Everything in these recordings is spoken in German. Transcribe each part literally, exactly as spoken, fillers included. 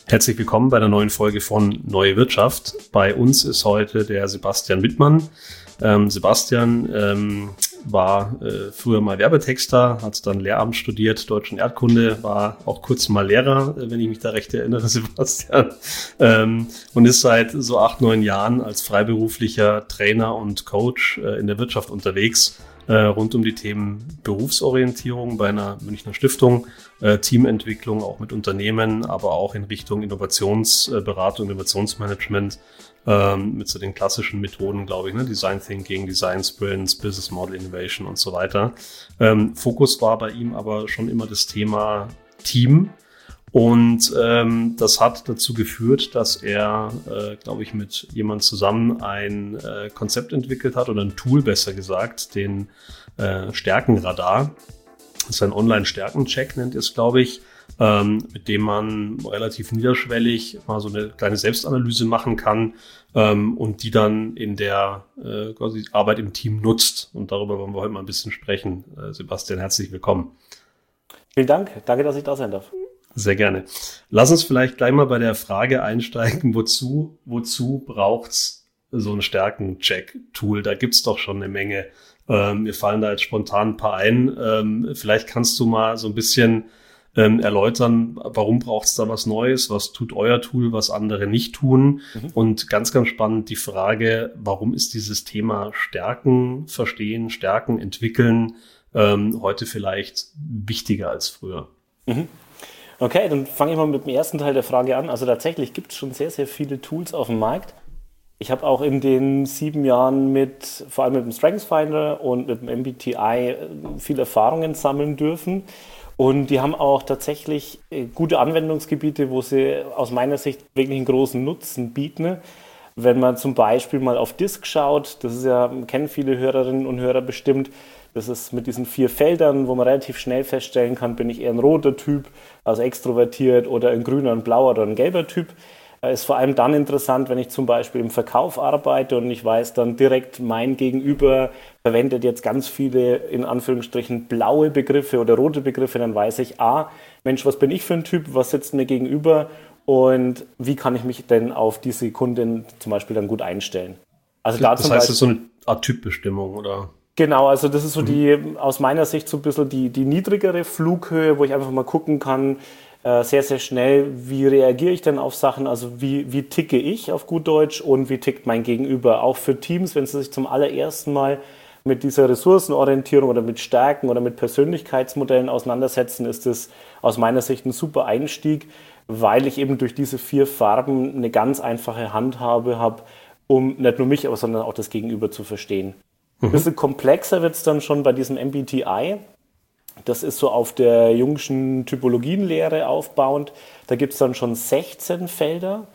Herzlich willkommen bei der neuen Folge von Neue Wirtschaft. Bei uns ist heute der Sebastian Wittmann. Ähm, Sebastian ähm, war äh, früher mal Werbetexter, hat dann Lehramt studiert, Deutsch und Erdkunde, war auch kurz mal Lehrer, wenn ich mich da recht erinnere, Sebastian. Ähm, und ist seit so acht, neun Jahren als freiberuflicher Trainer und Coach äh, in der Wirtschaft unterwegs, äh, rund um die Themen Berufsorientierung bei einer Münchner Stiftung, äh, Teamentwicklung auch mit Unternehmen, aber auch in Richtung Innovationsberatung, Innovationsmanagement, ähm, mit so den klassischen Methoden, glaube ich, ne? Design Thinking, Design Sprints, Business Model Innovation und so weiter. Ähm, Fokus war bei ihm aber schon immer das Thema Team. Und ähm, das hat dazu geführt, dass er, äh, glaube ich, mit jemand zusammen ein äh, Konzept entwickelt hat oder ein Tool, besser gesagt, den äh, Stärkenradar. Das ist ein Online-Stärken-Check, nennt es, glaube ich, ähm, mit dem man relativ niederschwellig mal so eine kleine Selbstanalyse machen kann ähm, und die dann in der äh, quasi Arbeit im Team nutzt. Und darüber wollen wir heute mal ein bisschen sprechen. Äh, Sebastian, herzlich willkommen. Vielen Dank. Danke, dass ich da sein darf. Sehr gerne. Lass uns vielleicht gleich mal bei der Frage einsteigen, wozu, wozu braucht's so ein Stärken-Check-Tool? Da gibt's doch schon eine Menge. Ähm, mir fallen da jetzt spontan ein paar ein. Ähm, vielleicht kannst du mal so ein bisschen ähm, erläutern, warum braucht's da was Neues? Was tut euer Tool, was andere nicht tun? Mhm. Und ganz, ganz spannend die Frage, warum ist dieses Thema Stärken verstehen, Stärken entwickeln ähm, heute vielleicht wichtiger als früher? Mhm. Okay, dann fange ich mal mit dem ersten Teil der Frage an. Also tatsächlich gibt es schon sehr, sehr viele Tools auf dem Markt. Ich habe auch in den sieben Jahren mit, vor allem mit dem StrengthsFinder und mit dem M B T I viele Erfahrungen sammeln dürfen. Und die haben auch tatsächlich gute Anwendungsgebiete, wo sie aus meiner Sicht wirklich einen großen Nutzen bieten. Wenn man zum Beispiel mal auf D I S C schaut, das ist ja, kennen viele Hörerinnen und Hörer bestimmt, das ist mit diesen vier Feldern, wo man relativ schnell feststellen kann, bin ich eher ein roter Typ, also extrovertiert, oder ein grüner, ein blauer oder ein gelber Typ. Ist vor allem dann interessant, wenn ich zum Beispiel im Verkauf arbeite und ich weiß dann direkt, mein Gegenüber verwendet jetzt ganz viele, in Anführungsstrichen, blaue Begriffe oder rote Begriffe, dann weiß ich, ah, Mensch, was bin ich für ein Typ, was sitzt mir gegenüber und wie kann ich mich denn auf diese Kundin zum Beispiel dann gut einstellen. Also da das zum heißt, Beispiel, das ist so eine Art Typbestimmung, oder? Genau, also das ist so die, aus meiner Sicht so ein bisschen die, die niedrigere Flughöhe, wo ich einfach mal gucken kann, äh, sehr, sehr schnell, wie reagiere ich denn auf Sachen, also wie, wie ticke ich auf gut Deutsch und wie tickt mein Gegenüber. Auch für Teams, wenn sie sich zum allerersten Mal mit dieser Ressourcenorientierung oder mit Stärken oder mit Persönlichkeitsmodellen auseinandersetzen, ist das aus meiner Sicht ein super Einstieg, weil ich eben durch diese vier Farben eine ganz einfache Handhabe habe, um nicht nur mich, aber sondern auch das Gegenüber zu verstehen. Ein bisschen komplexer wird es dann schon bei diesem M B T I. Das ist so auf der Jungschen Typologienlehre aufbauend. Da gibt es dann schon sechzehn Felder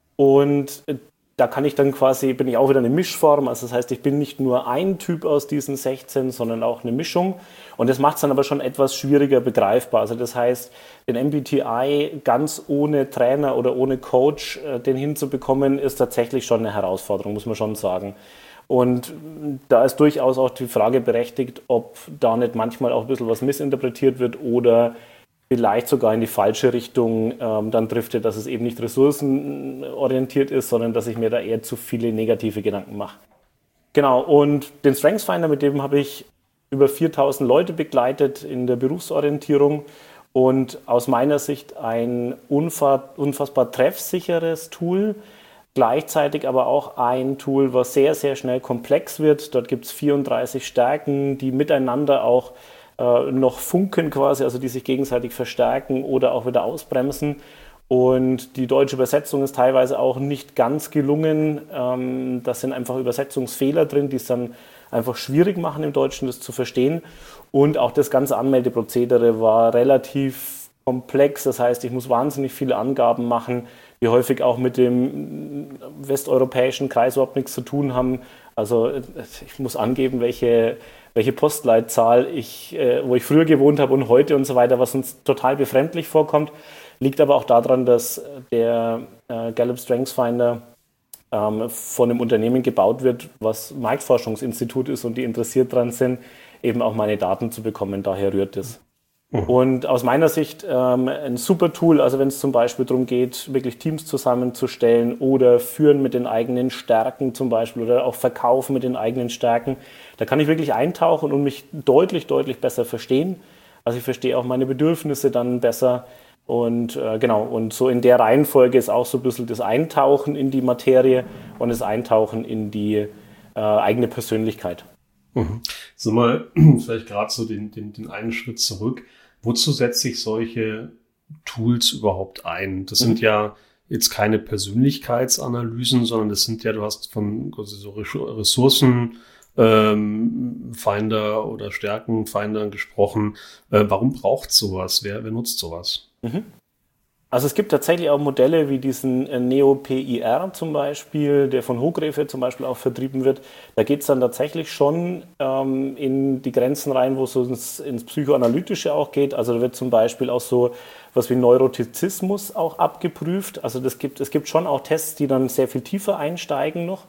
und da kann ich dann quasi, bin ich auch wieder eine Mischform. Also das heißt, ich bin nicht nur ein Typ aus diesen sechzehn, sondern auch eine Mischung. Und das macht es dann aber schon etwas schwieriger begreifbar. Also das heißt, den M B T I ganz ohne Trainer oder ohne Coach äh, den hinzubekommen, ist tatsächlich schon eine Herausforderung, muss man schon sagen. Und da ist durchaus auch die Frage berechtigt, ob da nicht manchmal auch ein bisschen was missinterpretiert wird oder vielleicht sogar in die falsche Richtung ähm, dann driftet, dass es eben nicht ressourcenorientiert ist, sondern dass ich mir da eher zu viele negative Gedanken mache. Genau, und den StrengthsFinder, mit dem habe ich über viertausend Leute begleitet in der Berufsorientierung und aus meiner Sicht ein unfassbar treffsicheres Tool, gleichzeitig aber auch ein Tool, was sehr, sehr schnell komplex wird. Dort gibt es vierunddreißig Stärken, die miteinander auch äh, noch funken quasi, also die sich gegenseitig verstärken oder auch wieder ausbremsen. Und die deutsche Übersetzung ist teilweise auch nicht ganz gelungen. Ähm, das sind einfach Übersetzungsfehler drin, die es dann einfach schwierig machen im Deutschen, das zu verstehen. Und auch das ganze Anmeldeprozedere war relativ komplex. Das heißt, ich muss wahnsinnig viele Angaben machen, die häufig auch mit dem westeuropäischen Kreis überhaupt nichts zu tun haben. Also ich muss angeben, welche, welche Postleitzahl ich, äh, wo ich früher gewohnt habe und heute und so weiter, was uns total befremdlich vorkommt. Liegt aber auch daran, dass der äh, Gallup StrengthsFinder ähm, von einem Unternehmen gebaut wird, was Marktforschungsinstitut ist und die interessiert daran sind, eben auch meine Daten zu bekommen. Daher rührt es. Mhm. Und aus meiner Sicht ähm, ein super Tool, also wenn es zum Beispiel darum geht, wirklich Teams zusammenzustellen oder führen mit den eigenen Stärken zum Beispiel oder auch verkaufen mit den eigenen Stärken, da kann ich wirklich eintauchen und mich deutlich, deutlich besser verstehen. Also ich verstehe auch meine Bedürfnisse dann besser. Und äh, genau, und so in der Reihenfolge ist auch so ein bisschen das Eintauchen in die Materie und das Eintauchen in die äh, eigene Persönlichkeit. Mhm. So mal vielleicht gerade so den, den, den einen Schritt zurück. Wozu setzt sich solche Tools überhaupt ein? Das sind mhm. ja jetzt keine Persönlichkeitsanalysen, sondern das sind ja, du hast von also so Ressourcen, ähm, Finder oder Stärkenfindern gesprochen. Äh, warum braucht sowas? Wer, wer nutzt sowas? Mhm. Also es gibt tatsächlich auch Modelle wie diesen Neo-P I R zum Beispiel, der von Hochgräfe zum Beispiel auch vertrieben wird. Da geht es dann tatsächlich schon ähm, in die Grenzen rein, wo es so ins, ins Psychoanalytische auch geht. Also da wird zum Beispiel auch so was wie Neurotizismus auch abgeprüft. Also das gibt, es gibt schon auch Tests, die dann sehr viel tiefer einsteigen noch.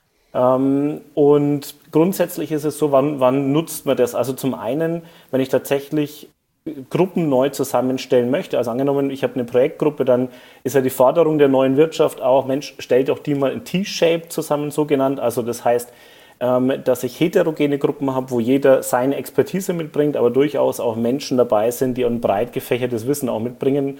Ähm, und grundsätzlich ist es so, wann, wann nutzt man das? Also zum einen, wenn ich tatsächlich Gruppen neu zusammenstellen möchte. Also angenommen, ich habe eine Projektgruppe, dann ist ja die Forderung der neuen Wirtschaft auch, Mensch, stellt doch die mal in T-Shape zusammen, so genannt. Also das heißt, ähm, dass ich heterogene Gruppen habe, wo jeder seine Expertise mitbringt, aber durchaus auch Menschen dabei sind, die ein breit gefächertes Wissen auch mitbringen.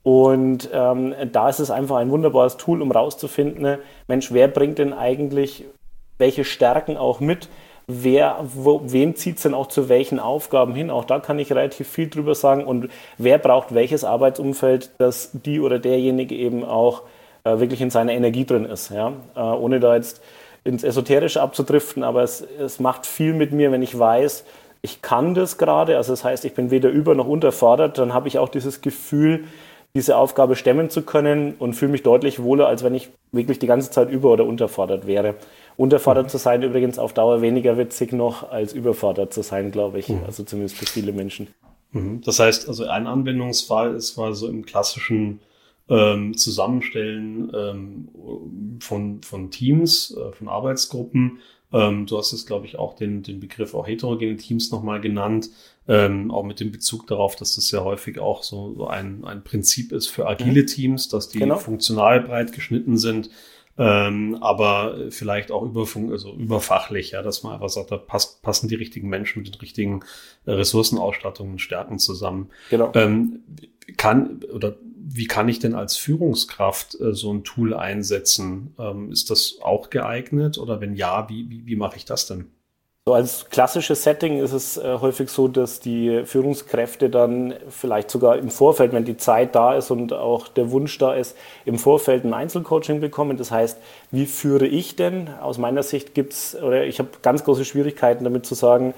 Und ähm, da ist es einfach ein wunderbares Tool, um rauszufinden, Mensch, wer bringt denn eigentlich welche Stärken auch mit? Wer, wo, wen zieht es denn auch zu welchen Aufgaben hin? Auch da kann ich relativ viel drüber sagen. Und wer braucht welches Arbeitsumfeld, dass die oder derjenige eben auch äh, wirklich in seiner Energie drin ist. Ja? Äh, ohne da jetzt ins Esoterische abzudriften, aber es, es macht viel mit mir, wenn ich weiß, ich kann das gerade. Also das heißt, ich bin weder über- noch unterfordert. Dann habe ich auch dieses Gefühl, diese Aufgabe stemmen zu können und fühle mich deutlich wohler, als wenn ich wirklich die ganze Zeit über- oder unterfordert wäre. Unterfordert mhm. zu sein übrigens auf Dauer weniger witzig noch, als überfordert zu sein, glaube ich. Mhm. Also zumindest für viele Menschen. Mhm. Das heißt, also ein Anwendungsfall ist mal so im klassischen ähm, Zusammenstellen ähm, von, von Teams, äh, von Arbeitsgruppen. Ähm, du hast jetzt, glaube ich, auch den, den Begriff auch heterogene Teams nochmal genannt. Ähm, auch mit dem Bezug darauf, dass das ja häufig auch so, so ein, ein Prinzip ist für agile mhm. Teams, dass die genau. funktional breit geschnitten sind. Ähm, aber vielleicht auch überfunk, also überfachlich, ja, dass man einfach sagt, da passt, passen die richtigen Menschen mit den richtigen äh, Ressourcenausstattungen und Stärken zusammen. Genau. Ähm, kann oder wie kann ich denn als Führungskraft äh, so ein Tool einsetzen? Ähm, ist das auch geeignet oder wenn ja, wie, wie, wie mache ich das denn? So als klassisches Setting ist es äh, häufig so, dass die Führungskräfte dann vielleicht sogar im Vorfeld, wenn die Zeit da ist und auch der Wunsch da ist, im Vorfeld ein Einzelcoaching bekommen. Das heißt, wie führe ich denn? Aus meiner Sicht gibt's, oder ich habe ganz große Schwierigkeiten damit zu sagen,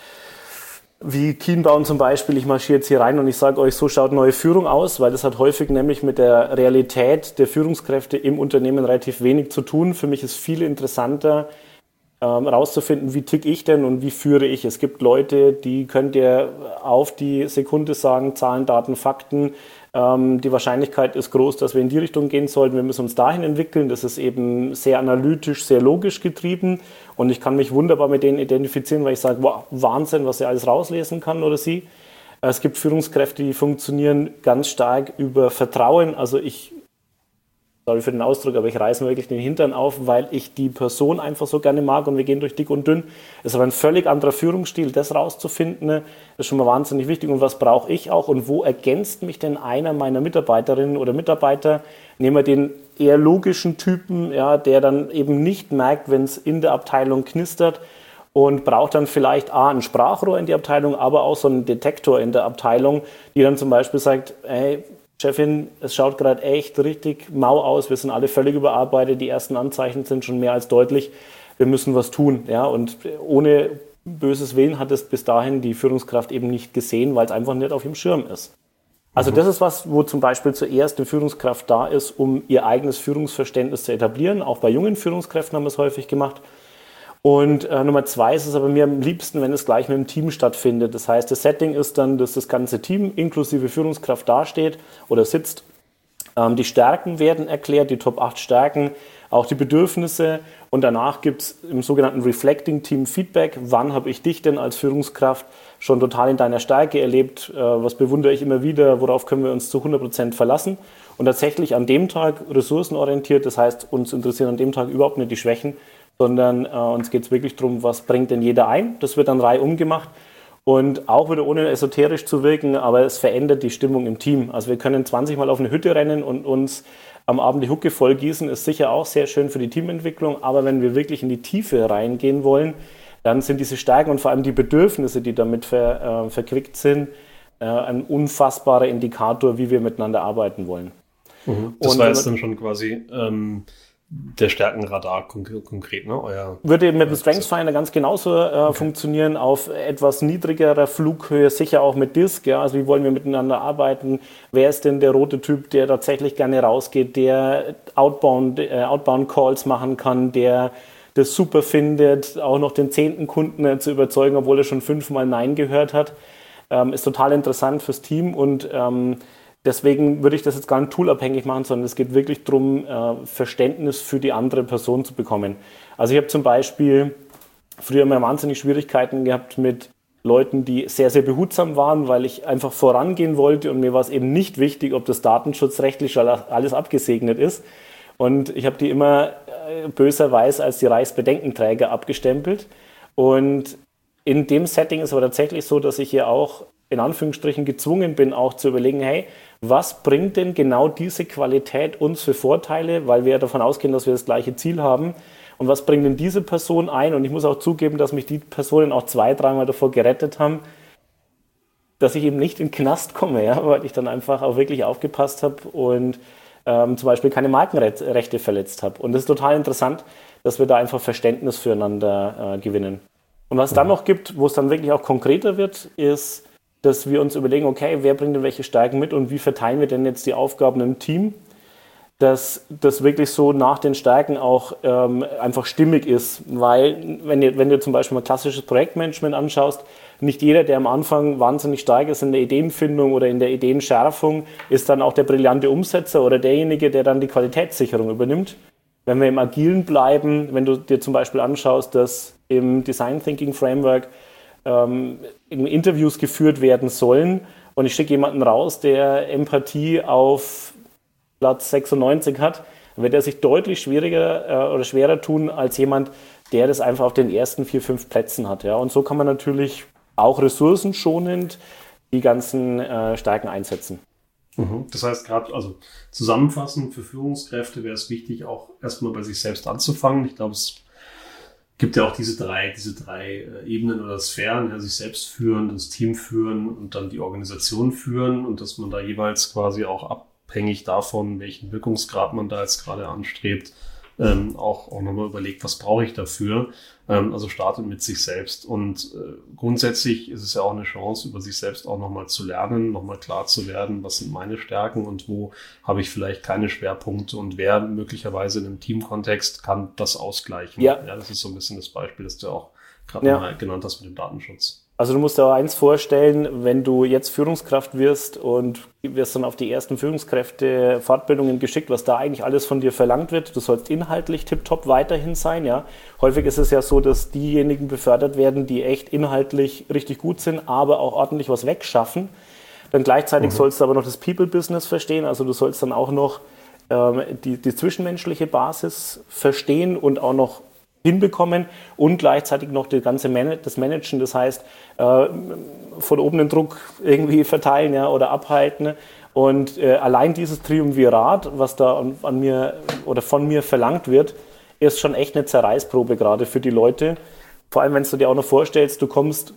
wie Kienbaum zum Beispiel, ich marschiere jetzt hier rein und ich sage euch, so schaut neue Führung aus, weil das hat häufig nämlich mit der Realität der Führungskräfte im Unternehmen relativ wenig zu tun. Für mich ist viel interessanter, rauszufinden, wie tick ich denn und wie führe ich. Es gibt Leute, die könnt ihr auf die Sekunde sagen, Zahlen, Daten, Fakten. Ähm, die Wahrscheinlichkeit ist groß, dass wir in die Richtung gehen sollten. Wir müssen uns dahin entwickeln. Das ist eben sehr analytisch, sehr logisch getrieben. Und ich kann mich wunderbar mit denen identifizieren, weil ich sage, wow, Wahnsinn, was er alles rauslesen kann oder sie. Es gibt Führungskräfte, die funktionieren ganz stark über Vertrauen. Also ich Sorry für den Ausdruck, aber ich reiße mir wirklich den Hintern auf, weil ich die Person einfach so gerne mag und wir gehen durch dick und dünn. Es ist aber ein völlig anderer Führungsstil, das rauszufinden, ist schon mal wahnsinnig wichtig. Und was brauche ich auch und wo ergänzt mich denn einer meiner Mitarbeiterinnen oder Mitarbeiter? Nehmen wir den eher logischen Typen, ja, der dann eben nicht merkt, wenn es in der Abteilung knistert und braucht dann vielleicht A, ein Sprachrohr in die Abteilung, aber auch so einen Detektor in der Abteilung, die dann zum Beispiel sagt, hey, Chefin, es schaut gerade echt richtig mau aus, wir sind alle völlig überarbeitet, die ersten Anzeichen sind schon mehr als deutlich, wir müssen was tun. Ja? Und ohne böses Willen hat es bis dahin die Führungskraft eben nicht gesehen, weil es einfach nicht auf ihrem Schirm ist. Also mhm. das ist was, wo zum Beispiel zuerst eine Führungskraft da ist, um ihr eigenes Führungsverständnis zu etablieren. Auch bei jungen Führungskräften haben wir es häufig gemacht. Und äh, Nummer zwei ist es aber mir am liebsten, wenn es gleich mit dem Team stattfindet. Das heißt, das Setting ist dann, dass das ganze Team inklusive Führungskraft dasteht oder sitzt. Ähm, die Stärken werden erklärt, die Top acht Stärken. auch die Bedürfnisse. Und danach gibt es im sogenannten Reflecting Team Feedback. Wann habe ich dich denn als Führungskraft schon total in deiner Stärke erlebt? Äh, was bewundere ich immer wieder? Worauf können wir uns zu hundert Prozent verlassen? Und tatsächlich an dem Tag ressourcenorientiert. Das heißt, uns interessieren an dem Tag überhaupt nicht die Schwächen, sondern äh, uns geht es wirklich darum, was bringt denn jeder ein? Das wird dann reihum gemacht. Und auch wieder ohne esoterisch zu wirken, aber es verändert die Stimmung im Team. Also wir können zwanzig Mal auf eine Hütte rennen und uns am Abend die Hucke voll gießen, ist sicher auch sehr schön für die Teamentwicklung. Aber wenn wir wirklich in die Tiefe reingehen wollen, dann sind diese Stärken und vor allem die Bedürfnisse, die damit ver, äh, verquickt sind, äh, ein unfassbarer Indikator, wie wir miteinander arbeiten wollen. Mhm. Das und, war jetzt dann schon quasi ähm, der Stärkenradar konk- konkret, ne? Euer würde mit dem Strengths Finder ganz genauso äh, okay. funktionieren, auf etwas niedrigerer Flughöhe, sicher auch mit Disk. Ja? Also wie wollen wir miteinander arbeiten? Wer ist denn der rote Typ, der tatsächlich gerne rausgeht, der Outbound, äh, Outbound Calls machen kann, der das super findet, auch noch den zehnten Kunden äh, zu überzeugen, obwohl er schon fünfmal Nein gehört hat, ähm, ist total interessant fürs Team und ähm, deswegen würde ich das jetzt gar nicht toolabhängig machen, sondern es geht wirklich darum, Verständnis für die andere Person zu bekommen. Also ich habe zum Beispiel früher immer wahnsinnig Schwierigkeiten gehabt mit Leuten, die sehr, sehr behutsam waren, weil ich einfach vorangehen wollte und mir war es eben nicht wichtig, ob das datenschutzrechtlich alles abgesegnet ist. Und ich habe die immer böserweise als die Reichsbedenkenträger abgestempelt. Und in dem Setting ist aber tatsächlich so, dass ich hier auch in Anführungsstrichen gezwungen bin, auch zu überlegen, hey, was bringt denn genau diese Qualität uns für Vorteile, weil wir ja davon ausgehen, dass wir das gleiche Ziel haben und was bringt denn diese Person ein? Und ich muss auch zugeben, dass mich die Personen auch zwei, dreimal davor gerettet haben, dass ich eben nicht in den Knast komme, ja, weil ich dann einfach auch wirklich aufgepasst habe und ähm, zum Beispiel keine Markenrechte verletzt habe. Und das ist total interessant, dass wir da einfach Verständnis füreinander äh, gewinnen. Und was es dann noch gibt, wo es dann wirklich auch konkreter wird, ist, dass wir uns überlegen, okay, wer bringt denn welche Stärken mit und wie verteilen wir denn jetzt die Aufgaben im Team, dass das wirklich so nach den Stärken auch ähm, einfach stimmig ist. Weil, wenn du, wenn du zum Beispiel mal klassisches Projektmanagement anschaust, nicht jeder, der am Anfang wahnsinnig stark ist in der Ideenfindung oder in der Ideenschärfung, ist dann auch der brillante Umsetzer oder derjenige, der dann die Qualitätssicherung übernimmt. Wenn wir im Agilen bleiben, wenn du dir zum Beispiel anschaust, dass im Design Thinking Framework Ähm, Interviews geführt werden sollen und ich schicke jemanden raus, der Empathie auf Platz sechsundneunzig hat, dann wird er sich deutlich schwieriger äh, oder schwerer tun als jemand, der das einfach auf den ersten vier, fünf Plätzen hat. Ja? Und so kann man natürlich auch ressourcenschonend die ganzen äh, Stärken einsetzen. Mhm. Das heißt, gerade also zusammenfassend für Führungskräfte wäre es wichtig, auch erstmal bei sich selbst anzufangen. Ich glaube, es gibt ja auch diese drei, diese drei äh, Ebenen oder Sphären, ja, sich selbst führen, das Team führen und dann die Organisation führen und dass man da jeweils quasi auch abhängig davon, welchen Wirkungsgrad man da jetzt gerade anstrebt, ähm, auch, auch nochmal überlegt, was brauche ich dafür. Ähm, also startet mit sich selbst und äh, grundsätzlich ist es ja auch eine Chance, über sich selbst auch nochmal zu lernen, nochmal klar zu werden, was sind meine Stärken und wo habe ich vielleicht keine Schwerpunkte und wer möglicherweise in einem Teamkontext kann das ausgleichen. Ja. Ja, das ist so ein bisschen das Beispiel, das du auch gerade ja. mal genannt hast mit dem Datenschutz. Also du musst dir auch eins vorstellen, wenn du jetzt Führungskraft wirst und wirst dann auf die ersten Führungskräfte-Fortbildungen geschickt, was da eigentlich alles von dir verlangt wird. Du sollst inhaltlich tipptopp weiterhin sein. Ja. Häufig ist es ja so, dass diejenigen befördert werden, die echt inhaltlich richtig gut sind, aber auch ordentlich was wegschaffen. Dann gleichzeitig mhm. sollst du aber noch das People-Business verstehen. Also du sollst dann auch noch ähm, die, die zwischenmenschliche Basis verstehen und auch noch hinbekommen und gleichzeitig noch die ganze Man- das Managen, das heißt äh, von oben den Druck irgendwie verteilen, ja, oder abhalten. Und äh, allein dieses Triumvirat, was da an, an mir oder von mir verlangt wird, ist schon echt eine Zerreißprobe gerade für die Leute. Vor allem, wenn du dir auch noch vorstellst, du kommst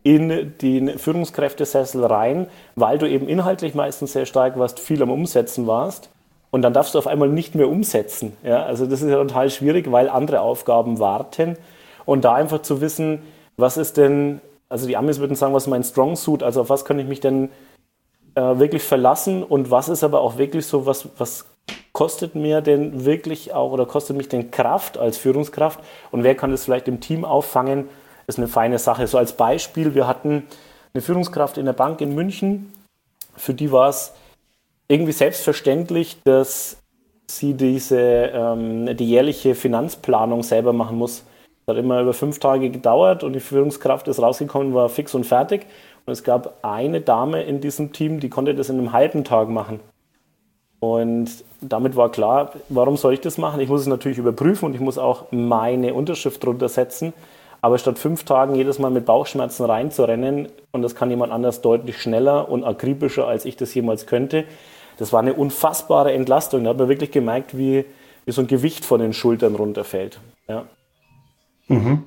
in den Führungskräftesessel rein, weil du eben inhaltlich meistens sehr stark warst, viel am Umsetzen warst. Und dann darfst du auf einmal nicht mehr umsetzen. Ja, also das ist ja total schwierig, weil andere Aufgaben warten. Und da einfach zu wissen, was ist denn, also die Amis würden sagen, was ist mein Strong Suit, also auf was kann ich mich denn äh, wirklich verlassen und was ist aber auch wirklich so, was, was kostet mir denn wirklich auch oder kostet mich denn Kraft als Führungskraft und wer kann das vielleicht im Team auffangen, ist eine feine Sache. So als Beispiel, wir hatten eine Führungskraft in der Bank in München, für die war es irgendwie selbstverständlich, dass sie diese ähm, die jährliche Finanzplanung selber machen muss. Das hat immer über fünf Tage gedauert und die Führungskraft ist rausgekommen, war fix und fertig. Und es gab eine Dame in diesem Team, die konnte das in einem halben Tag machen. Und damit war klar, warum soll ich das machen? Ich muss es natürlich überprüfen und ich muss auch meine Unterschrift drunter setzen. Aber statt fünf Tagen jedes Mal mit Bauchschmerzen reinzurennen, und das kann jemand anders deutlich schneller und akribischer, als ich das jemals könnte, das war eine unfassbare Entlastung. Da hat man wirklich gemerkt, wie, wie so ein Gewicht von den Schultern runterfällt. Ja. Mhm.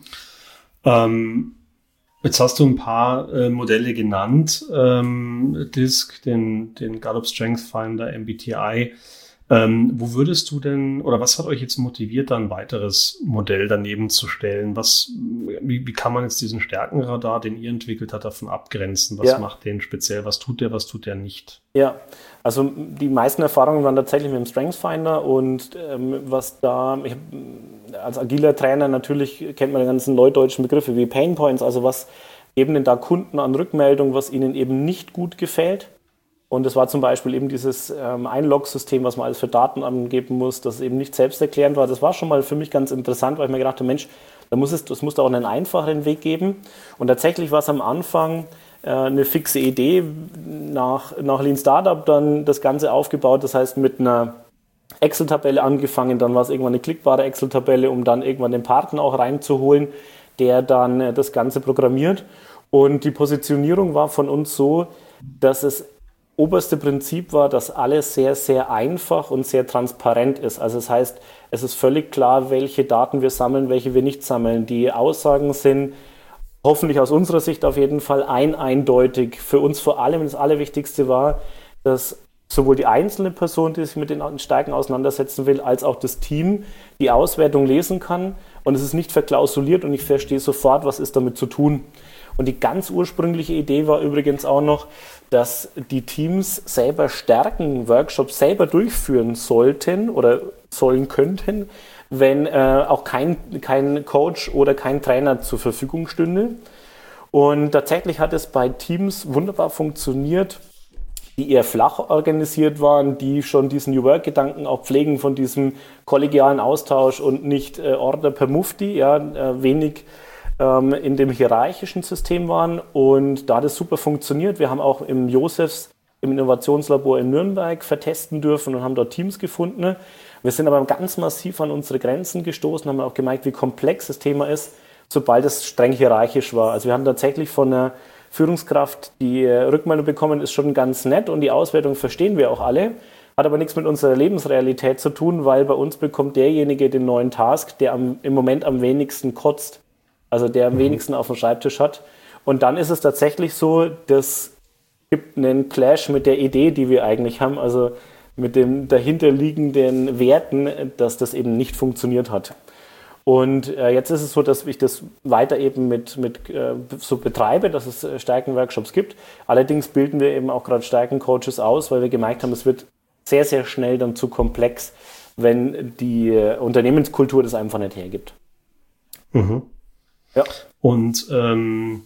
Ähm, jetzt hast du ein paar äh, Modelle genannt, ähm, D I S C, den, den Gallup Strength Finder, M B T I. Ähm, wo würdest du denn, oder was hat euch jetzt motiviert, da ein weiteres Modell daneben zu stellen? Was, wie, wie kann man jetzt diesen Stärkenradar, den ihr entwickelt habt, davon abgrenzen? Was ja. macht den speziell? Was tut der, was tut der nicht? Ja, also die meisten Erfahrungen waren tatsächlich mit dem Strength Finder und ähm, was da, ich hab, als agiler Trainer natürlich kennt man die ganzen neudeutschen Begriffe wie Pain Points, also was geben denn da Kunden an Rückmeldung, was ihnen eben nicht gut gefällt. Und das war zum Beispiel eben dieses ähm, Einlog-System, was man alles für Daten angeben muss, das eben nicht selbsterklärend war. Das war schon mal für mich ganz interessant, weil ich mir gedacht habe, Mensch, da muss es, das muss da auch einen einfacheren Weg geben. Und tatsächlich war es am Anfang äh, eine fixe Idee, nach, nach Lean Startup dann das Ganze aufgebaut, das heißt mit einer Excel-Tabelle angefangen, dann war es irgendwann eine klickbare Excel-Tabelle, um dann irgendwann den Partner auch reinzuholen, der dann äh, das Ganze programmiert. Und die Positionierung war von uns so, dass es oberste Prinzip war, dass alles sehr, sehr einfach und sehr transparent ist. Also das heißt, es ist völlig klar, welche Daten wir sammeln, welche wir nicht sammeln. Die Aussagen sind hoffentlich aus unserer Sicht auf jeden Fall ein eindeutig. Für uns vor allem das Allerwichtigste war, dass sowohl die einzelne Person, die sich mit den Stärken auseinandersetzen will, als auch das Team die Auswertung lesen kann. Und es ist nicht verklausuliert und ich verstehe sofort, was ist damit zu tun. Und die ganz ursprüngliche Idee war übrigens auch noch, dass die Teams selber Stärken-Workshops selber durchführen sollten oder sollen könnten, wenn äh, auch kein, kein Coach oder kein Trainer zur Verfügung stünde. Und tatsächlich hat es bei Teams wunderbar funktioniert, die eher flach organisiert waren, die schon diesen New Work-Gedanken auch pflegen von diesem kollegialen Austausch und nicht äh, Order per Mufti, ja, äh, wenig in dem hierarchischen System waren und da hat es super funktioniert. Wir haben auch im Josefs, im Innovationslabor in Nürnberg vertesten dürfen und haben dort Teams gefunden. Wir sind aber ganz massiv an unsere Grenzen gestoßen, haben auch gemerkt, wie komplex das Thema ist, sobald es streng hierarchisch war. Also wir haben tatsächlich von einer Führungskraft die Rückmeldung bekommen, ist schon ganz nett und die Auswertung verstehen wir auch alle, hat aber nichts mit unserer Lebensrealität zu tun, weil bei uns bekommt derjenige den neuen Task, der am, im Moment am wenigsten kotzt. Also der am wenigsten auf dem Schreibtisch hat. Und dann ist es tatsächlich so, das gibt einen Clash mit der Idee, die wir eigentlich haben, also mit den dahinterliegenden Werten, dass das eben nicht funktioniert hat. Und äh, jetzt ist es so, dass ich das weiter eben mit, mit äh, so betreibe, dass es äh, Stärken-Workshops gibt. Allerdings bilden wir eben auch gerade Stärken-Coaches aus, weil wir gemerkt haben, es wird sehr, sehr schnell dann zu komplex, wenn die äh, Unternehmenskultur das einfach nicht hergibt. Mhm. Ja. Und ähm,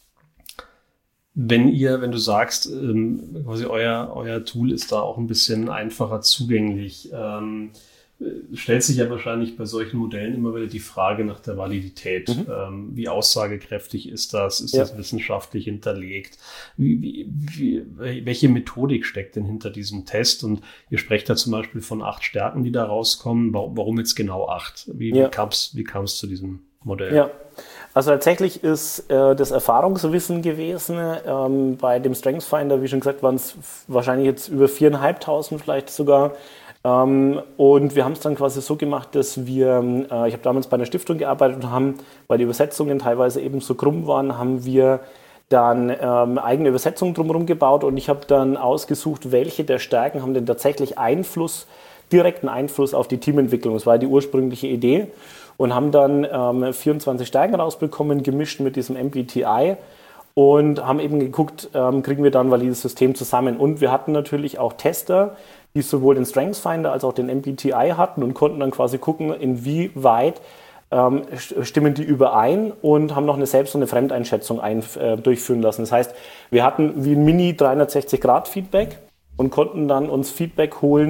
wenn ihr, wenn du sagst, ähm, quasi euer, euer Tool ist da auch ein bisschen einfacher zugänglich, ähm, stellt sich ja wahrscheinlich bei solchen Modellen immer wieder die Frage nach der Validität. Mhm. Ähm, wie aussagekräftig ist das? Ist ja. das wissenschaftlich hinterlegt? Wie, wie, wie, welche Methodik steckt denn hinter diesem Test? Und ihr sprecht da zum Beispiel von acht Stärken, die da rauskommen. Warum, warum jetzt genau acht? Wie, ja. wie kam es wie kam's zu diesem Modell? Ja. Also tatsächlich ist äh, das Erfahrungswissen gewesen. Ähm, bei dem Strength Finder, wie schon gesagt, waren es wahrscheinlich jetzt über viertausendfünfhundert vielleicht sogar. Ähm, und wir haben es dann quasi so gemacht, dass wir, äh, ich habe damals bei einer Stiftung gearbeitet und haben, weil die Übersetzungen teilweise eben so krumm waren, haben wir dann ähm, eigene Übersetzungen drumherum gebaut und ich habe dann ausgesucht, welche der Stärken haben denn tatsächlich Einfluss, direkten Einfluss auf die Teamentwicklung. Das war die ursprüngliche Idee. Und haben dann ähm, vierundzwanzig Stärken rausbekommen, gemischt mit diesem M B T I und haben eben geguckt, ähm, kriegen wir dann ein valides System zusammen. Und wir hatten natürlich auch Tester, die sowohl den Strengths Finder als auch den M B T I hatten und konnten dann quasi gucken, inwieweit ähm, stimmen die überein und haben noch eine Selbst- und eine Fremdeinschätzung ein, äh, durchführen lassen. Das heißt, wir hatten wie ein Mini dreihundertsechzig Grad Feedback und konnten dann uns Feedback holen,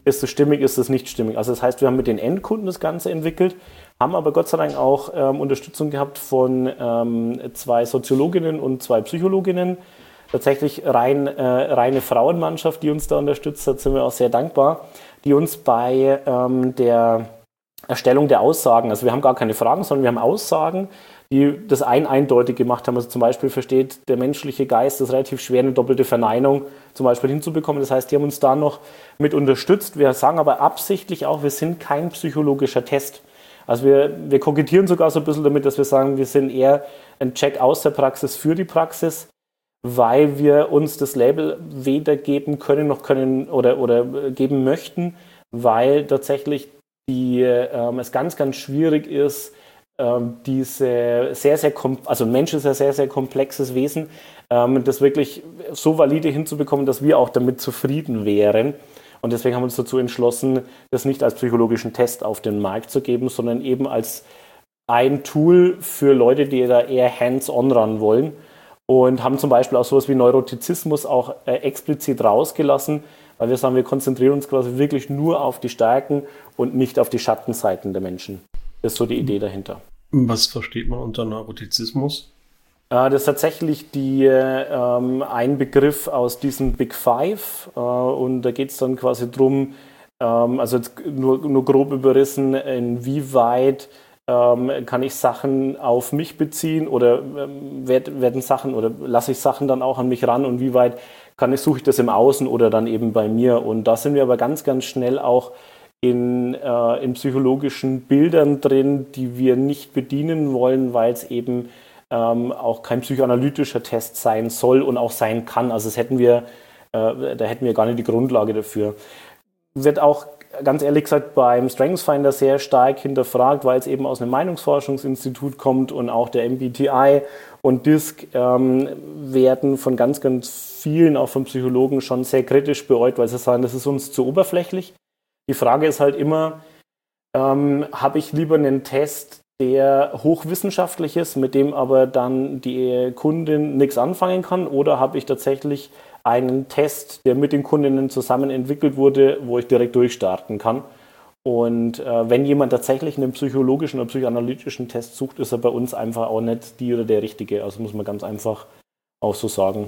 ist es stimmig, ist es nicht stimmig. Also das heißt, wir haben mit den Endkunden das Ganze entwickelt, haben aber Gott sei Dank auch ähm, Unterstützung gehabt von ähm, zwei Soziologinnen und zwei Psychologinnen. Tatsächlich rein, äh, reine Frauenmannschaft, die uns da unterstützt hat, sind wir auch sehr dankbar, die uns bei ähm, der Erstellung der Aussagen, also wir haben gar keine Fragen, sondern wir haben Aussagen, die das ein eindeutig gemacht haben. Also zum Beispiel versteht der menschliche Geist es relativ schwer, eine doppelte Verneinung zum Beispiel hinzubekommen. Das heißt, die haben uns da noch mit unterstützt. Wir sagen aber absichtlich auch, wir sind kein psychologischer Test. Also wir, wir kokettieren sogar so ein bisschen damit, dass wir sagen, wir sind eher ein Check aus der Praxis für die Praxis, weil wir uns das Label weder geben können noch können oder, oder geben möchten, weil tatsächlich die, ähm, es ganz, ganz schwierig ist, ähm, diese sehr, sehr, also ein Mensch ist ein sehr, sehr komplexes Wesen, ähm, das wirklich so valide hinzubekommen, dass wir auch damit zufrieden wären. Und deswegen haben wir uns dazu entschlossen, das nicht als psychologischen Test auf den Markt zu geben, sondern eben als ein Tool für Leute, die da eher hands-on ran wollen. Und haben zum Beispiel auch sowas wie Neurotizismus auch äh, explizit rausgelassen, weil wir sagen, wir konzentrieren uns quasi wirklich nur auf die Stärken und nicht auf die Schattenseiten der Menschen. Das ist so die Idee dahinter. Was versteht man unter Neurotizismus? Äh, das ist tatsächlich die, ähm, ein Begriff aus diesem Big Five. Äh, und da geht es dann quasi drum, ähm, also jetzt nur, nur grob überrissen, inwieweit Ähm, kann ich Sachen auf mich beziehen oder ähm, werden Sachen oder lasse ich Sachen dann auch an mich ran und wie weit kann ich, suche ich das im Außen oder dann eben bei mir? Und da sind wir aber ganz, ganz schnell auch in, äh, in psychologischen Bildern drin, die wir nicht bedienen wollen, weil es eben ähm, auch kein psychoanalytischer Test sein soll und auch sein kann. Also das hätten wir, äh, da hätten wir gar nicht die Grundlage dafür. Wird auch ganz ehrlich gesagt beim StrengthsFinder sehr stark hinterfragt, weil es eben aus einem Meinungsforschungsinstitut kommt und auch der M B T I und D I S C ähm, werden von ganz, ganz vielen, auch von Psychologen, schon sehr kritisch beäugt, weil sie sagen, das ist uns zu oberflächlich. Die Frage ist halt immer, ähm, habe ich lieber einen Test, der hochwissenschaftlich ist, mit dem aber dann die Kundin nichts anfangen kann, oder habe ich tatsächlich einen Test, der mit den Kundinnen zusammen entwickelt wurde, wo ich direkt durchstarten kann. Und äh, wenn jemand tatsächlich einen psychologischen oder psychoanalytischen Test sucht, ist er bei uns einfach auch nicht die oder der Richtige. Also muss man ganz einfach auch so sagen.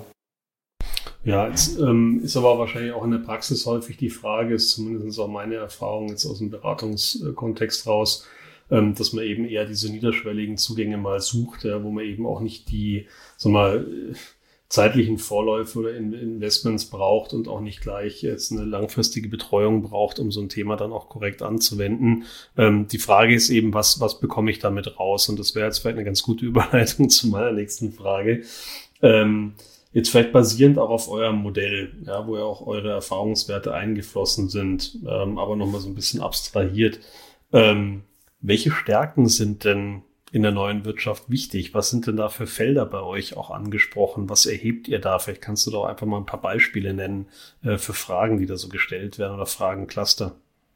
Ja, jetzt ähm, ist aber wahrscheinlich auch in der Praxis häufig die Frage, ist zumindest auch meine Erfahrung jetzt aus dem Beratungskontext raus, ähm, dass man eben eher diese niederschwelligen Zugänge mal sucht, ja, wo man eben auch nicht die, sag mal, zeitlichen Vorläufe oder Investments braucht und auch nicht gleich jetzt eine langfristige Betreuung braucht, um so ein Thema dann auch korrekt anzuwenden. Ähm, die Frage ist eben, was, was bekomme ich damit raus? Und das wäre jetzt vielleicht eine ganz gute Überleitung zu meiner nächsten Frage. Ähm, jetzt vielleicht basierend auch auf eurem Modell, ja, wo ja auch eure Erfahrungswerte eingeflossen sind, ähm, aber nochmal so ein bisschen abstrahiert. Ähm, welche Stärken sind denn in der neuen Wirtschaft wichtig? Was sind denn da für Felder bei euch auch angesprochen? Was erhebt ihr da? Vielleicht kannst du doch einfach mal ein paar Beispiele nennen äh, für Fragen, die da so gestellt werden oder Fragencluster.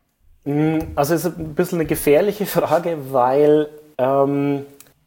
Also es ist ein bisschen eine gefährliche Frage, weil ähm,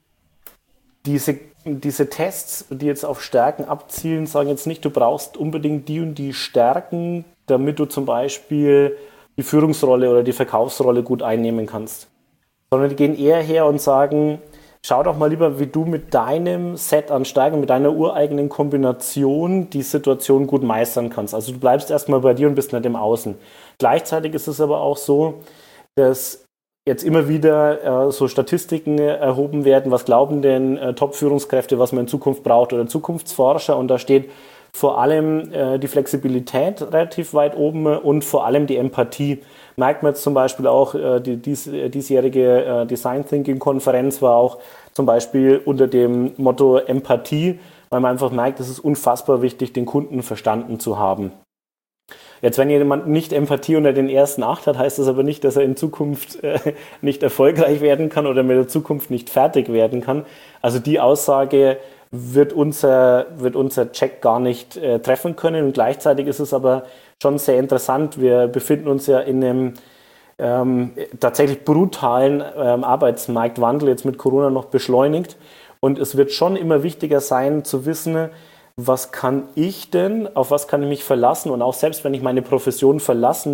diese, diese Tests, die jetzt auf Stärken abzielen, sagen jetzt nicht, du brauchst unbedingt die und die Stärken, damit du zum Beispiel die Führungsrolle oder die Verkaufsrolle gut einnehmen kannst. Sondern die gehen eher her und sagen, schau doch mal lieber, wie du mit deinem Set an Stärken, mit deiner ureigenen Kombination die Situation gut meistern kannst. Also du bleibst erstmal bei dir und bist nicht im Außen. Gleichzeitig ist es aber auch so, dass jetzt immer wieder äh, so Statistiken erhoben werden, was glauben denn äh, Top-Führungskräfte, was man in Zukunft braucht oder Zukunftsforscher, und da steht vor allem äh, die Flexibilität relativ weit oben und vor allem die Empathie. Merkt man jetzt zum Beispiel auch, äh, die dies, diesjährige äh, Design Thinking Konferenz war auch zum Beispiel unter dem Motto Empathie, weil man einfach merkt, es ist unfassbar wichtig, den Kunden verstanden zu haben. Jetzt, wenn jemand nicht Empathie unter den ersten acht hat, heißt das aber nicht, dass er in Zukunft äh, nicht erfolgreich werden kann oder mit der Zukunft nicht fertig werden kann. Also die Aussage wird unser, wird unser Check gar nicht äh, treffen können. Und gleichzeitig ist es aber schon sehr interessant. Wir befinden uns ja in einem ähm, tatsächlich brutalen ähm, Arbeitsmarktwandel, jetzt mit Corona noch beschleunigt. Und es wird schon immer wichtiger sein zu wissen, was kann ich denn, auf was kann ich mich verlassen? Und auch selbst wenn ich meine Profession verlassen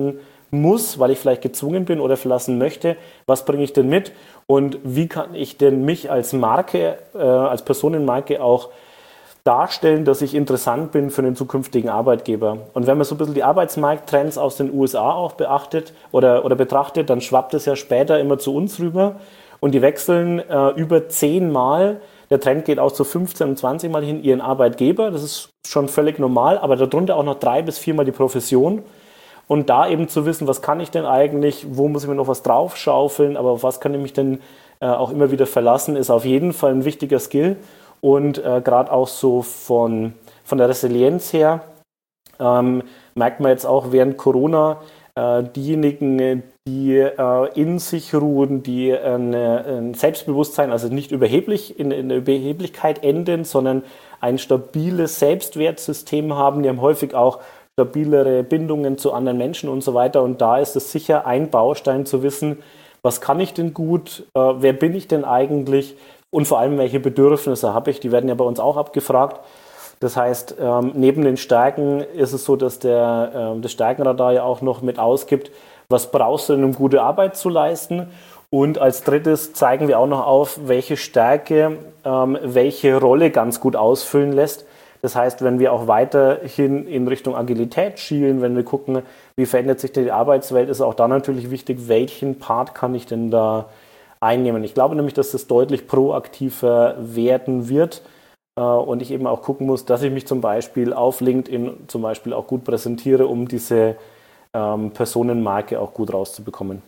muss, weil ich vielleicht gezwungen bin oder verlassen möchte, was bringe ich denn mit und wie kann ich denn mich als Marke, äh, als Personenmarke auch darstellen, dass ich interessant bin für den zukünftigen Arbeitgeber. Und wenn man so ein bisschen die Arbeitsmarkttrends aus den U S A auch beachtet oder, oder betrachtet, dann schwappt es ja später immer zu uns rüber und die wechseln äh, über zehn Mal. Der Trend geht auch so fünfzehn und zwanzig Mal hin ihren Arbeitgeber. Das ist schon völlig normal, aber darunter auch noch drei bis viermal die Profession. Und da eben zu wissen, was kann ich denn eigentlich, wo muss ich mir noch was draufschaufeln, aber auf was kann ich mich denn äh, auch immer wieder verlassen, ist auf jeden Fall ein wichtiger Skill. Und äh, gerade auch so von, von der Resilienz her ähm, merkt man jetzt auch während Corona, äh, diejenigen, die äh, in sich ruhen, die äh, ein Selbstbewusstsein, also nicht überheblich in, in der Überheblichkeit enden, sondern ein stabiles Selbstwertsystem haben, die haben häufig auch stabilere Bindungen zu anderen Menschen und so weiter. Und da ist es sicher ein Baustein zu wissen, was kann ich denn gut, äh, wer bin ich denn eigentlich? Und vor allem, welche Bedürfnisse habe ich? Die werden ja bei uns auch abgefragt. Das heißt, ähm, neben den Stärken ist es so, dass der, ähm, das Stärkenradar ja auch noch mit ausgibt, was brauchst du denn, um gute Arbeit zu leisten? Und als drittes zeigen wir auch noch auf, welche Stärke ähm, welche Rolle ganz gut ausfüllen lässt. Das heißt, wenn wir auch weiterhin in Richtung Agilität schielen, wenn wir gucken, wie verändert sich die Arbeitswelt, ist auch da natürlich wichtig, welchen Part kann ich denn da einnehmen. Ich glaube nämlich, dass das deutlich proaktiver werden wird äh, und ich eben auch gucken muss, dass ich mich zum Beispiel auf LinkedIn zum Beispiel auch gut präsentiere, um diese ähm, Personenmarke auch gut rauszubekommen.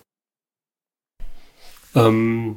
Ähm,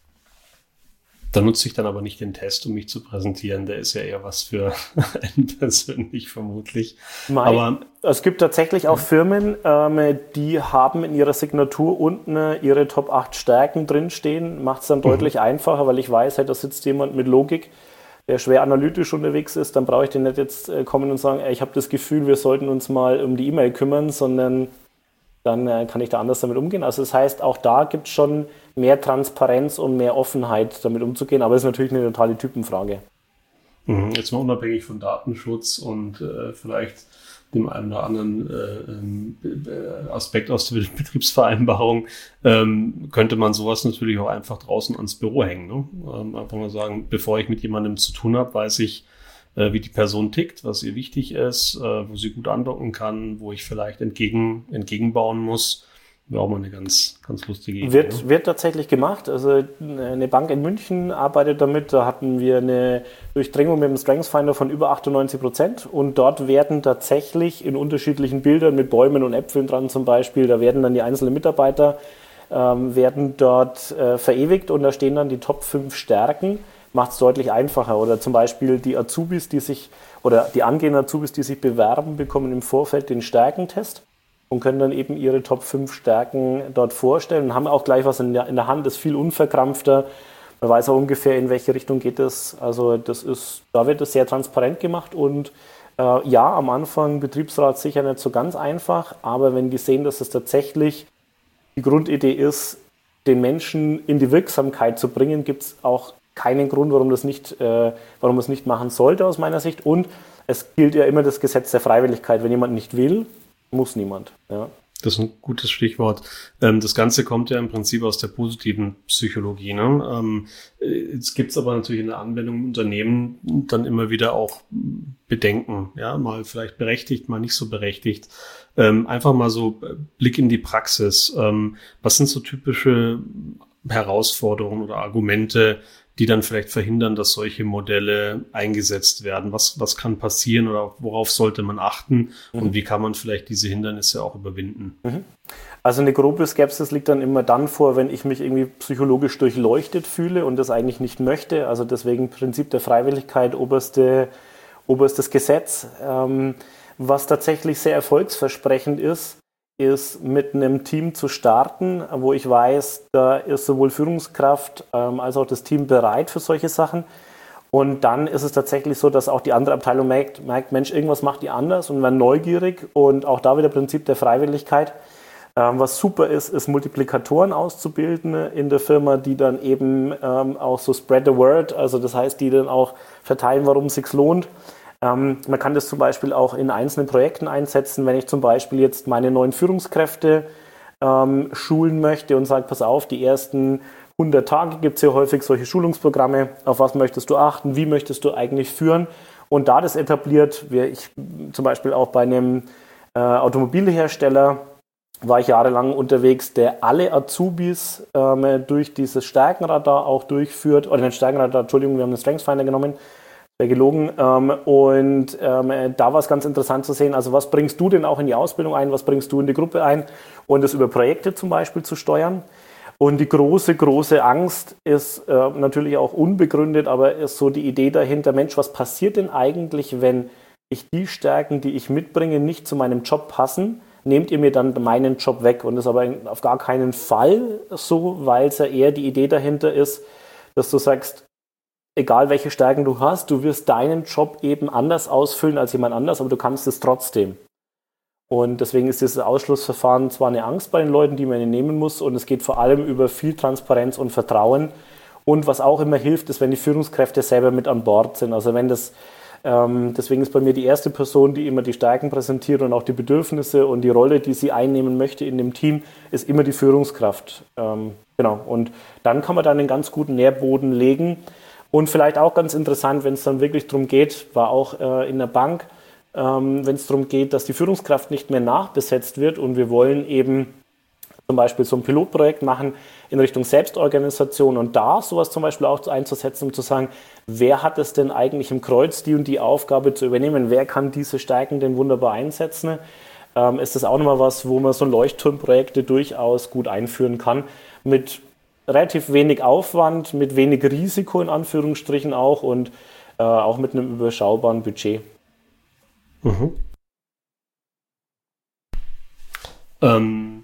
da nutze ich dann aber nicht den Test, um mich zu präsentieren. Der ist ja eher was für einen persönlich vermutlich. Mein, aber es gibt tatsächlich auch Firmen, ähm, die haben in ihrer Signatur unten ihre Top acht Stärken drinstehen. Macht es dann mhm. deutlich einfacher, weil ich weiß, hey, da sitzt jemand mit Logik, der schwer analytisch unterwegs ist. Dann brauche ich den nicht jetzt äh, kommen und sagen, ey, ich habe das Gefühl, wir sollten uns mal um die E-Mail kümmern, sondern dann äh, kann ich da anders damit umgehen. Also das heißt, auch da gibt es schon mehr Transparenz und mehr Offenheit, damit umzugehen. Aber es ist natürlich eine totale Typenfrage. Mhm. Jetzt mal unabhängig von Datenschutz und äh, vielleicht dem einen oder anderen äh, Aspekt aus der Betriebsvereinbarung, ähm, könnte man sowas natürlich auch einfach draußen ans Büro hängen. Ne? Ähm, einfach mal sagen, bevor ich mit jemandem zu tun habe, weiß ich, äh, wie die Person tickt, was ihr wichtig ist, äh, wo sie gut andocken kann, wo ich vielleicht entgegen, entgegenbauen muss. Wäre auch mal eine ganz, ganz lustige Idee. Wird, ne? wird tatsächlich gemacht. Also eine Bank in München arbeitet damit. Da hatten wir eine Durchdringung mit dem StrengthsFinder von über achtundneunzig Prozent. Und dort werden tatsächlich in unterschiedlichen Bildern mit Bäumen und Äpfeln dran zum Beispiel, da werden dann die einzelnen Mitarbeiter ähm, werden dort äh, verewigt und da stehen dann die Top fünf Stärken. Macht es deutlich einfacher. Oder zum Beispiel die Azubis, die sich, oder die angehenden Azubis, die sich bewerben, bekommen im Vorfeld den Stärkentest und können dann eben ihre Top fünf Stärken dort vorstellen und haben auch gleich was in der, in der Hand, ist viel unverkrampfter. Man weiß auch ungefähr, in welche Richtung geht es. Also das ist, da wird es sehr transparent gemacht und äh, ja, am Anfang Betriebsrat sicher nicht so ganz einfach, aber wenn die sehen, dass es tatsächlich die Grundidee ist, den Menschen in die Wirksamkeit zu bringen, gibt es auch keinen Grund, warum das nicht, äh, warum man es nicht machen sollte aus meiner Sicht. Und es gilt ja immer das Gesetz der Freiwilligkeit. Wenn jemand nicht will, muss niemand. Ja. Das ist ein gutes Stichwort. Das Ganze kommt ja im Prinzip aus der positiven Psychologie. Ne? Jetzt gibt es aber natürlich in der Anwendung im Unternehmen dann immer wieder auch Bedenken. Ja, mal vielleicht berechtigt, mal nicht so berechtigt. Einfach mal so Blick in die Praxis. Was sind so typische Herausforderungen oder Argumente, die dann vielleicht verhindern, dass solche Modelle eingesetzt werden? Was, was kann passieren oder worauf sollte man achten mhm. und wie kann man vielleicht diese Hindernisse auch überwinden? Mhm. Also eine grobe Skepsis liegt dann immer dann vor, wenn ich mich irgendwie psychologisch durchleuchtet fühle und das eigentlich nicht möchte. Also deswegen Prinzip der Freiwilligkeit, oberste, oberstes Gesetz. Ähm, was tatsächlich sehr erfolgsversprechend ist, ist mit einem Team zu starten, wo ich weiß, da ist sowohl Führungskraft ähm, als auch das Team bereit für solche Sachen. Und dann ist es tatsächlich so, dass auch die andere Abteilung merkt, merkt Mensch, irgendwas macht die anders und werden neugierig. Und auch da wieder Prinzip der Freiwilligkeit. Ähm, was super ist, ist Multiplikatoren auszubilden in der Firma, die dann eben ähm, auch so spread the word, also das heißt, die dann auch verteilen, warum es sich lohnt. Ähm, man kann das zum Beispiel auch in einzelnen Projekten einsetzen, wenn ich zum Beispiel jetzt meine neuen Führungskräfte ähm, schulen möchte und sage, pass auf, die ersten hundert Tage gibt es ja häufig solche Schulungsprogramme, auf was möchtest du achten, wie möchtest du eigentlich führen und da das etabliert, wie ich zum Beispiel auch bei einem äh, Automobilhersteller war ich jahrelang unterwegs, der alle Azubis ähm, durch dieses Stärkenradar auch durchführt, oder nicht Stärkenradar, Entschuldigung, wir haben den Strengthsfinder genommen, wäre gelogen. Ähm, und ähm, da war es ganz interessant zu sehen, also was bringst du denn auch in die Ausbildung ein, was bringst du in die Gruppe ein und das über Projekte zum Beispiel zu steuern. Und die große, große Angst ist äh, natürlich auch unbegründet, aber ist so die Idee dahinter, Mensch, was passiert denn eigentlich, wenn ich die Stärken, die ich mitbringe, nicht zu meinem Job passen? Nehmt ihr mir dann meinen Job weg? Und das ist aber auf gar keinen Fall so, weil es ja eher die Idee dahinter ist, dass du sagst, egal welche Stärken du hast, du wirst deinen Job eben anders ausfüllen als jemand anders, aber du kannst es trotzdem. Und deswegen ist dieses Ausschlussverfahren zwar eine Angst bei den Leuten, die man nehmen muss, und es geht vor allem über viel Transparenz und Vertrauen. Und was auch immer hilft, ist, wenn die Führungskräfte selber mit an Bord sind. Also wenn das ähm, deswegen ist bei mir die erste Person, die immer die Stärken präsentiert und auch die Bedürfnisse und die Rolle, die sie einnehmen möchte in dem Team, ist immer die Führungskraft. Ähm, genau. Und dann kann man dann einen ganz guten Nährboden legen. Und vielleicht auch ganz interessant, wenn es dann wirklich darum geht, war auch äh, in der Bank, ähm, wenn es darum geht, dass die Führungskraft nicht mehr nachbesetzt wird und wir wollen eben zum Beispiel so ein Pilotprojekt machen in Richtung Selbstorganisation und da sowas zum Beispiel auch einzusetzen, um zu sagen, wer hat es denn eigentlich im Kreuz, die und die Aufgabe zu übernehmen, wer kann diese Stärken denn wunderbar einsetzen, ähm, ist das auch nochmal was, wo man so Leuchtturmprojekte durchaus gut einführen kann, mit relativ wenig Aufwand, mit wenig Risiko in Anführungsstrichen auch und äh, auch mit einem überschaubaren Budget. Mhm. Ähm,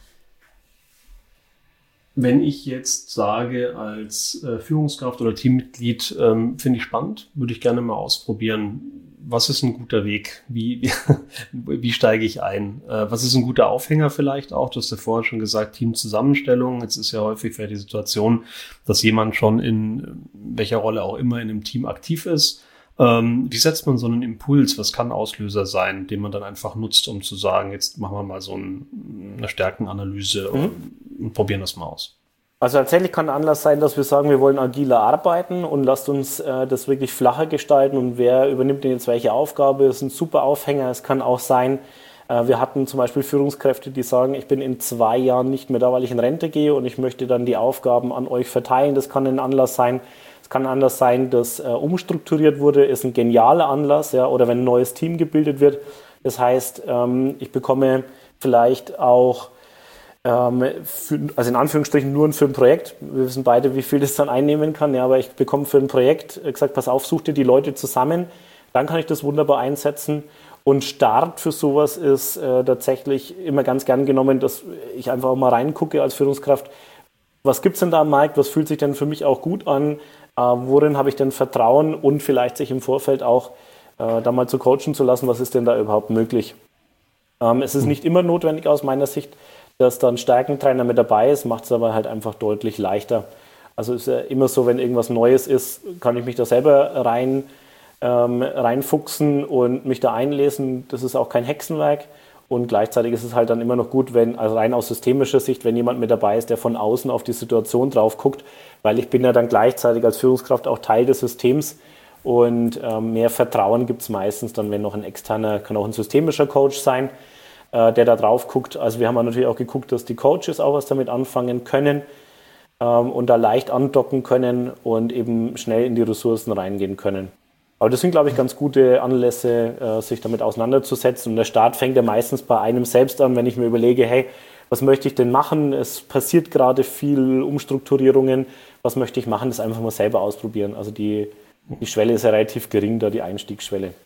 wenn ich jetzt sage, als äh, Führungskraft oder Teammitglied, ähm, finde ich spannend, würde ich gerne mal ausprobieren. Was ist ein guter Weg? Wie, wie, wie steige ich ein? Äh, was ist ein guter Aufhänger vielleicht auch? Du hast ja vorher schon gesagt, Teamzusammenstellung. Jetzt ist ja häufig vielleicht die Situation, dass jemand schon in welcher Rolle auch immer in einem Team aktiv ist. Ähm, wie setzt man so einen Impuls? Was kann Auslöser sein, den man dann einfach nutzt, um zu sagen, jetzt machen wir mal so ein, eine Stärkenanalyse mhm. und, und probieren das mal aus? Also tatsächlich kann ein Anlass sein, dass wir sagen, wir wollen agiler arbeiten und lasst uns äh, das wirklich flacher gestalten und wer übernimmt denn jetzt welche Aufgabe, das ist ein super Aufhänger. Es kann auch sein, äh, wir hatten zum Beispiel Führungskräfte, die sagen, ich bin in zwei Jahren nicht mehr da, weil ich in Rente gehe und ich möchte dann die Aufgaben an euch verteilen. Das kann ein Anlass sein. Es kann anders sein, dass äh, umstrukturiert wurde, ist ein genialer Anlass, ja, oder wenn ein neues Team gebildet wird. Das heißt, ähm, ich bekomme vielleicht auch, ähm, für, also in Anführungsstrichen nur für ein Projekt, wir wissen beide, wie viel das dann einnehmen kann, ja, aber ich bekomme für ein Projekt äh, gesagt, pass auf, such dir die Leute zusammen, dann kann ich das wunderbar einsetzen. Und Start für sowas ist äh, tatsächlich immer ganz gern genommen, dass ich einfach auch mal reingucke als Führungskraft, was gibt es denn da am Markt, was fühlt sich denn für mich auch gut an, äh, worin habe ich denn Vertrauen und vielleicht sich im Vorfeld auch äh, da mal zu coachen zu lassen, was ist denn da überhaupt möglich. Ähm, es ist nicht immer notwendig aus meiner Sicht, dass da ein Stärkentrainer mit dabei ist, macht es aber halt einfach deutlich leichter. Also ist ja immer so, wenn irgendwas Neues ist, kann ich mich da selber rein, ähm, reinfuchsen und mich da einlesen. Das ist auch kein Hexenwerk. Und gleichzeitig ist es halt dann immer noch gut, wenn, also rein aus systemischer Sicht, wenn jemand mit dabei ist, der von außen auf die Situation drauf guckt, weil ich bin ja dann gleichzeitig als Führungskraft auch Teil des Systems und ähm, mehr Vertrauen gibt es meistens dann, wenn noch ein externer, kann auch ein systemischer Coach sein, äh, der da drauf guckt. Also wir haben natürlich auch geguckt, dass die Coaches auch was damit anfangen können ähm, und da leicht andocken können und eben schnell in die Ressourcen reingehen können. Aber das sind, glaube ich, ganz gute Anlässe, äh, sich damit auseinanderzusetzen. Und der Start fängt ja meistens bei einem selbst an, wenn ich mir überlege, hey, was möchte ich denn machen? Es passiert gerade viel Umstrukturierungen. Was möchte ich machen? Das einfach mal selber ausprobieren. Also die, die Schwelle ist ja relativ gering, da die Einstiegsschwelle.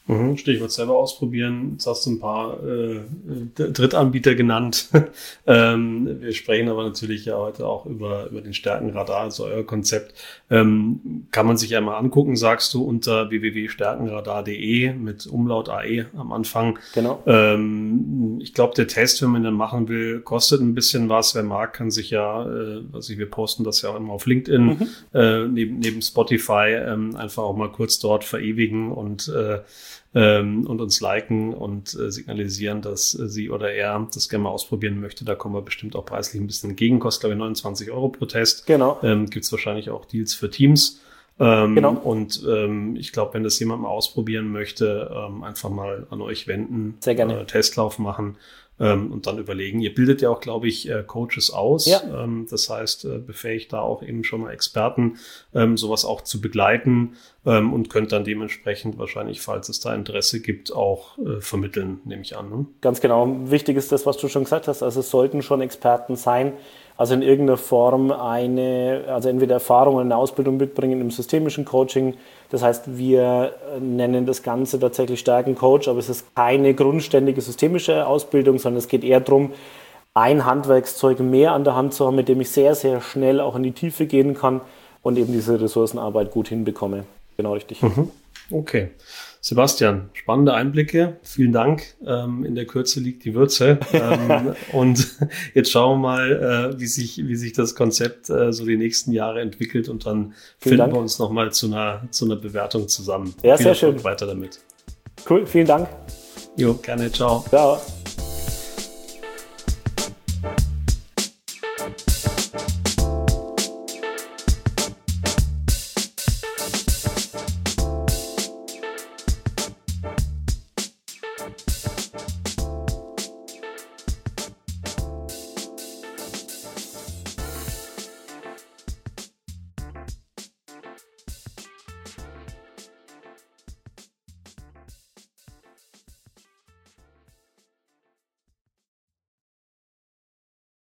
Mhm, Stichwort selber ausprobieren. Jetzt hast du ein paar äh, Drittanbieter genannt. ähm, wir sprechen aber natürlich ja heute auch über, über den Stärkenradar, also euer Konzept. Ähm, kann man sich ja mal angucken, sagst du, unter w w w punkt stärkenradar punkt d e mit Umlaut A E am Anfang. Genau. Ähm, ich glaube, der Test, wenn man den machen will, kostet ein bisschen was. Wer mag, kann sich ja, äh, also wir posten das ja auch immer auf LinkedIn, mhm. äh, neben, neben Spotify, ähm, einfach auch mal kurz dort verewigen und äh, und uns liken und äh, signalisieren, dass äh, sie oder er das gerne mal ausprobieren möchte. Da kommen wir bestimmt auch preislich ein bisschen entgegen. Kostet, glaube ich, neunundzwanzig Euro pro Test. Genau. Ähm, gibt es wahrscheinlich auch Deals für Teams. Ähm, genau. Und ähm, ich glaube, wenn das jemand mal ausprobieren möchte, ähm, einfach mal an euch wenden. Sehr gerne. Äh, Testlauf machen. Ähm, und dann überlegen. Ihr bildet ja auch, glaube ich, äh, Coaches aus. Ja. Ähm, das heißt, äh, befähigt da auch eben schon mal Experten, ähm, sowas auch zu begleiten ähm, und könnt dann dementsprechend wahrscheinlich, falls es da Interesse gibt, auch äh, vermitteln, nehme ich an. Ne? Ganz genau. Wichtig ist das, was du schon gesagt hast. Also es sollten schon Experten sein, also in irgendeiner Form eine, also entweder Erfahrung oder eine Ausbildung mitbringen im systemischen Coaching. Das heißt, wir nennen das Ganze tatsächlich Stärkencoach, aber es ist keine grundständige systemische Ausbildung, sondern es geht eher darum, ein Handwerkszeug mehr an der Hand zu haben, mit dem ich sehr, sehr schnell auch in die Tiefe gehen kann und eben diese Ressourcenarbeit gut hinbekomme. Genau richtig. Mhm. Okay. Sebastian, spannende Einblicke. Vielen Dank. Ähm, in der Kürze liegt die Würze. Ähm, und jetzt schauen wir mal, äh, wie sich, wie sich das Konzept äh, so die nächsten Jahre entwickelt und dann vielen finden Dank. wir uns nochmal zu einer, zu einer Bewertung zusammen. Ja, Viel sehr Erfolg schön. weiter damit. Cool, vielen Dank. Jo, gerne. Ciao. Ciao.